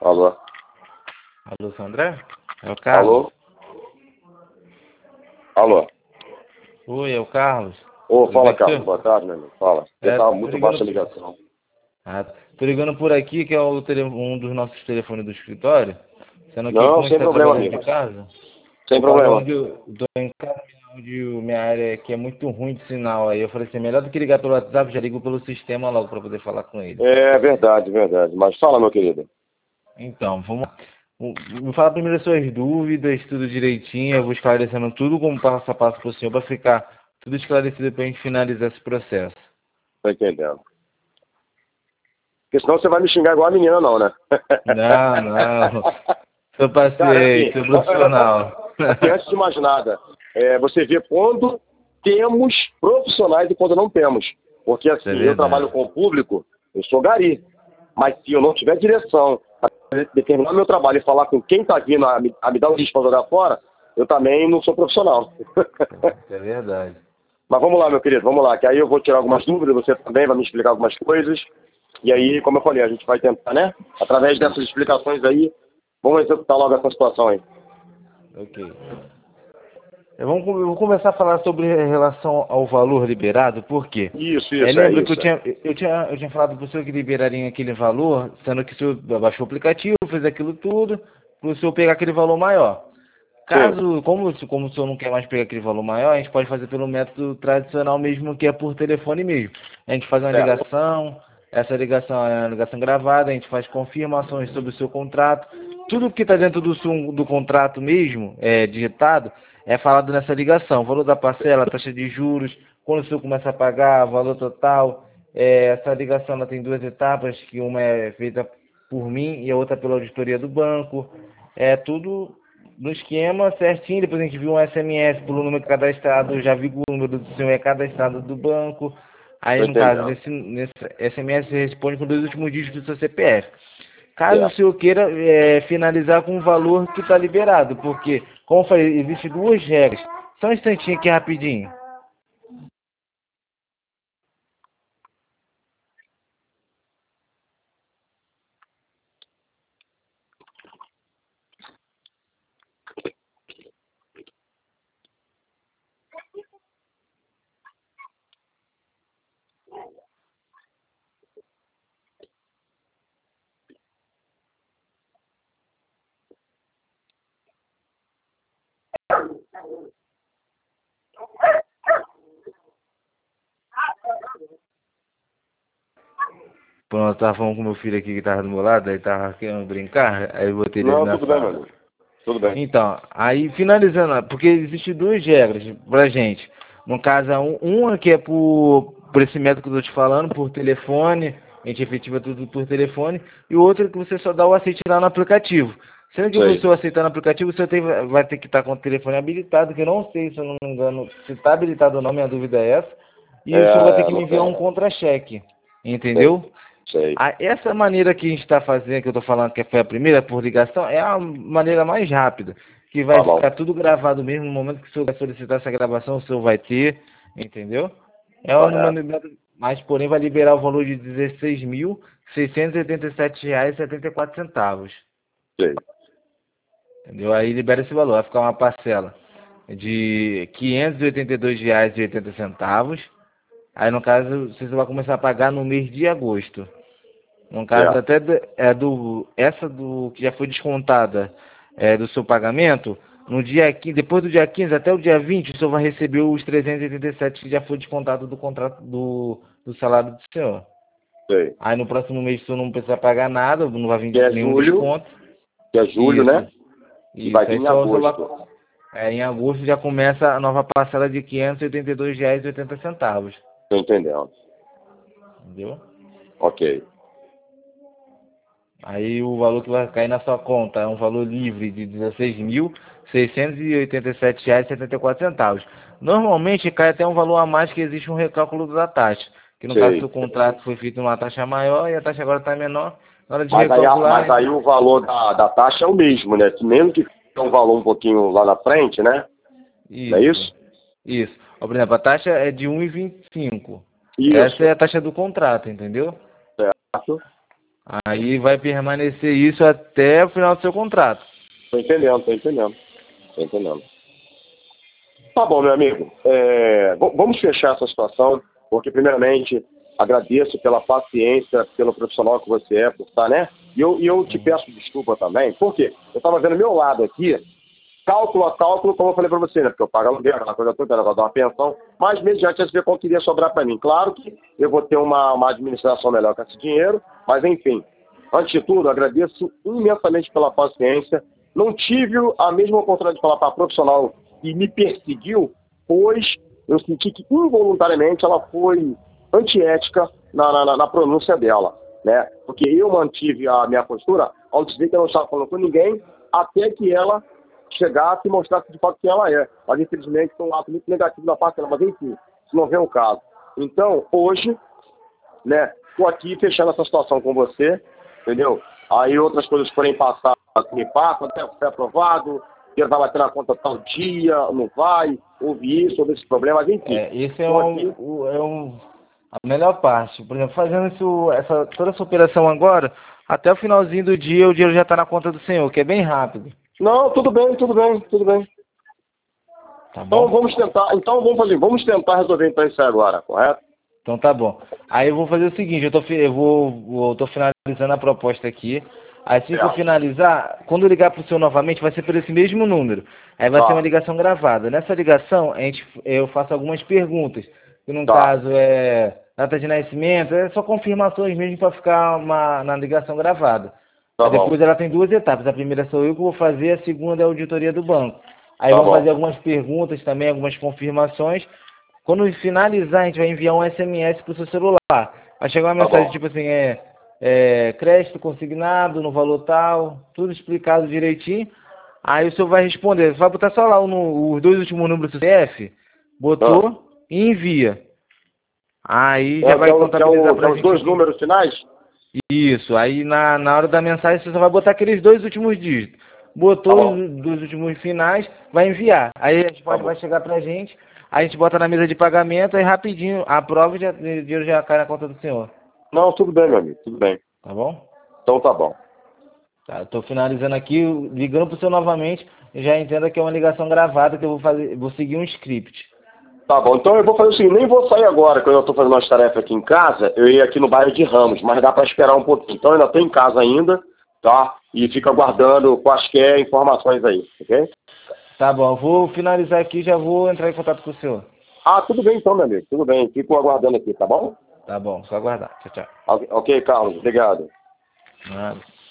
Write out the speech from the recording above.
Alô? Alô, seu André? É o Carlos. Alô? Alô? Oi, é o Carlos. Ô, Tudo fala, bem com Carlos. você? Boa tarde, meu amigo. Fala. Porque tava Tô muito baixa a ligando, ligação. tô ligando por aqui, que é um dos nossos telefones do escritório. Sendo que, Não, como a gente sem está problema, trabalhando de amigo. casa, Sem por causa problema. onde eu tô em casa, minha área aqui é muito ruim de sinal. Aí eu falei assim, melhor do que ligar pelo WhatsApp, já ligo pelo sistema logo para poder falar com ele. É verdade, verdade. Mas fala, meu querido. Então, vamos lá. Me fala primeiro as suas dúvidas, tudo direitinho. Eu vou esclarecendo tudo como passo a passo para o senhor, para ficar tudo esclarecido para a gente finalizar esse processo. Tô entendendo. Porque senão você vai me xingar igual a menina, não, né? Não, não. Sou Cara, é assim, paciente, sou profissional. assim, antes de mais nada, você vê quando temos profissionais e quando não temos. Porque Isso é assim, eu trabalho verdade. com o público, eu sou gari. Mas se eu não tiver direção para determinar meu trabalho e falar com quem está vindo a me dar um risco para jogar fora, eu também não sou profissional. Isso é verdade. Mas vamos lá, meu querido, vamos lá, que aí eu vou tirar algumas dúvidas, você também vai me explicar algumas coisas. E aí, como eu falei, a gente vai tentar, né? Através dessas explicações aí, vamos executar logo essa situação aí. Ok. Eu vou começar a falar sobre em relação ao valor liberado, por quê? Isso, É, é lembra que isso. eu tinha falado para o senhor que liberaria aquele valor, sendo que o senhor baixou o aplicativo, fez aquilo tudo, para o senhor pegar aquele valor maior. Sim, Caso, como o senhor não quer mais pegar aquele valor maior, a gente pode fazer pelo método tradicional mesmo, que é por telefone mesmo. A gente faz uma certo. ligação, essa ligação é uma ligação gravada, a gente faz confirmações sobre o seu contrato. Tudo que está dentro do contrato mesmo, digitado, é falado nessa ligação. O valor da parcela, a taxa de juros, quando o senhor começa a pagar, o valor total. Essa ligação ela tem duas etapas, que uma é feita por mim e a outra pela auditoria do banco. É tudo no esquema certinho, depois a gente viu um SMS pelo número cadastrado, eu já vi que o número do senhor é cadastrado do banco. Aí, Tô no caso, entendendo. nesse SMS você responde com dois últimos dígitos do seu CPF. Caso o Certo. senhor queira finalizar com o valor que está liberado, porque, como eu falei, existem duas regras. Só um instantinho aqui rapidinho. Pronto, eu tava falando com meu filho aqui que tava do meu lado, aí tava querendo brincar, aí eu botei ele Não, na tudo bem, meu sala. amigo. Tudo bem. Então, aí finalizando, porque existem duas regras pra gente. No caso, uma que é por esse método que eu tô te falando, por telefone, a gente efetiva tudo por telefone, e outra que você só dá o aceite lá no aplicativo. Sendo que Sei. você aceitar no aplicativo, você vai ter que estar com o telefone habilitado, que eu não sei, se eu não me engano, se está habilitado ou não, minha dúvida é essa, e o senhor vai ter que me Não enviar um tem. contra-cheque, Sei. entendeu? Sei. Essa maneira que a gente está fazendo, que eu estou falando que foi a primeira por ligação, é a maneira mais rápida, que vai Tá bom. ficar tudo gravado mesmo no momento que o senhor vai solicitar essa gravação, o senhor vai ter, entendeu? É uma Correto. maneira, mas porém vai liberar o valor de R$ 16.687,74, Sei. entendeu? Aí libera esse valor, vai ficar uma parcela de R$ 582,80. Aí no caso você vai começar a pagar no mês de agosto. No caso, Certo. até essa do que já foi descontada do seu pagamento, no dia 15, depois do dia 15 até o dia 20, o senhor vai receber os 387 que já foi descontado do contrato do salário do senhor. Sei. Aí no próximo mês o senhor não precisa pagar nada, não vai Que vir é nenhum julho, desconto. né? Isso, E vai isso. vir Aí em só o senhor agosto. em agosto já começa a nova parcela de R$ 582,80. Tô entendendo. Entendeu? Ok. Aí o valor que vai cair na sua conta é um valor livre de R$ 16.687,74. Normalmente cai até um valor a mais, que existe um recálculo da taxa. Que no caso Sei. do contrato foi feito uma taxa maior e a taxa agora está menor. Na hora de Mas recalcular, aí o valor da taxa é o mesmo, né? Mesmo que tenha um valor um pouquinho lá na frente, né? Não é isso, isso? isso. Ó, por exemplo, a taxa é de 1,25. Essa é Isso. a taxa do contrato, entendeu? Certo. Aí vai permanecer isso até o final do seu contrato. Tô entendendo, tô entendendo. Tô entendendo. Tá bom, meu amigo. Vamos fechar essa situação, porque primeiramente agradeço pela paciência, pelo profissional que você é, por estar, né? E eu te peço desculpa também, porque eu estava vendo meu lado aqui, cálculo a cálculo, como eu falei para você, né? Porque eu pago aluguel, aquela coisa toda, ela vai dar uma pensão, mas mediante esse ver quanto iria sobrar para mim. Claro que eu vou ter uma administração melhor com esse dinheiro, mas enfim. Antes de tudo, agradeço imensamente pela paciência. Não tive a mesma oportunidade de falar para a profissional que me perseguiu, pois eu senti que involuntariamente ela foi antiética na pronúncia dela, né? Porque eu mantive a minha postura ao dizer que eu não estava falando com ninguém, até que ela chegasse e mostrasse de fato quem ela é. Mas infelizmente foi um ato muito negativo da parte dela, mas enfim, isso não vem o caso. Então, hoje, né, estou aqui fechando essa situação com você, entendeu? Aí outras coisas forem passar, me passam, até foi aprovado, ele vai bater na conta tal dia, não vai, houve isso, houve esse problema, mas enfim. Isso a melhor parte. Por exemplo, fazendo toda essa operação agora, até o finalzinho do dia, o dinheiro já está na conta do senhor, que é bem rápido. Não, tudo bem, tudo bem, tudo bem. Tá bom? Vamos tentar resolver então isso aí agora, correto? Então tá bom. Aí eu vou fazer o seguinte, eu tô finalizando a proposta aqui. Assim que eu finalizar, quando eu ligar pro senhor novamente, vai ser por esse mesmo número. Aí vai ser uma ligação gravada. Nessa ligação, eu faço algumas perguntas. Que no caso é data de nascimento, é só confirmações mesmo para ficar na ligação gravada. Aí depois ela tem duas etapas. A primeira sou eu que vou fazer, a segunda é a auditoria do banco. Aí vamos fazer algumas perguntas também, algumas confirmações. Quando finalizar, a gente vai enviar um SMS para o seu celular. Vai chegar uma mensagem tipo assim, crédito consignado no valor tal, tudo explicado direitinho. Aí o senhor vai responder. Você vai botar só lá os dois últimos números do CPF, botou e envia. Aí já vai contabilizar para os dois números finais? Isso. Aí na hora da mensagem você só vai botar aqueles dois últimos dígitos. Botou os dois últimos finais, vai enviar. Aí a resposta vai chegar pra gente. A gente bota na mesa de pagamento, aí rapidinho aprova e o dinheiro já cai na conta do senhor. Não, tudo bem, meu amigo, tudo bem. Tá bom? Então tá bom. Tá, eu tô finalizando aqui, ligando pro senhor novamente, já entenda que é uma ligação gravada que eu vou seguir um script. Tá bom, então eu vou fazer o seguinte, nem vou sair agora, que eu estou fazendo umas tarefas aqui em casa, eu ia aqui no bairro de Ramos, mas dá para esperar um pouquinho. Então eu ainda estou em casa ainda, tá? E fica aguardando quaisquer informações aí, ok? Tá bom, eu vou finalizar aqui e já vou entrar em contato com o senhor. Ah, tudo bem então, meu amigo, tudo bem. Fico aguardando aqui, tá bom? Tá bom, só aguardar. Tchau, tchau. Ok, Carlos, obrigado. Nada.